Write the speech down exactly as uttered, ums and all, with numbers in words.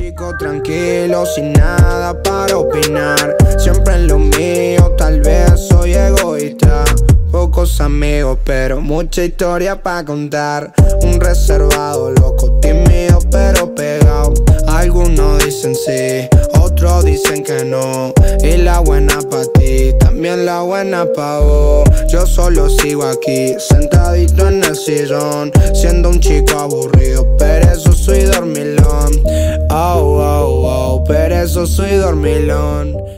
chico tranquilo, sin nada para opinar. Siempre en lo mío, tal vez soy egoísta. Pocos amigos, pero mucha historia pa' contar. Un reservado, loco, tímido, pero pegado. Algunos dicen sí, otros dicen que no. Y la buena pa' ti, también la buena pa' vos. Yo solo sigo aquí, sentadito en el sillón, siendo un chico aburrido, perezoso y dormilón. Oh, oh, oh, perezoso y dormilón.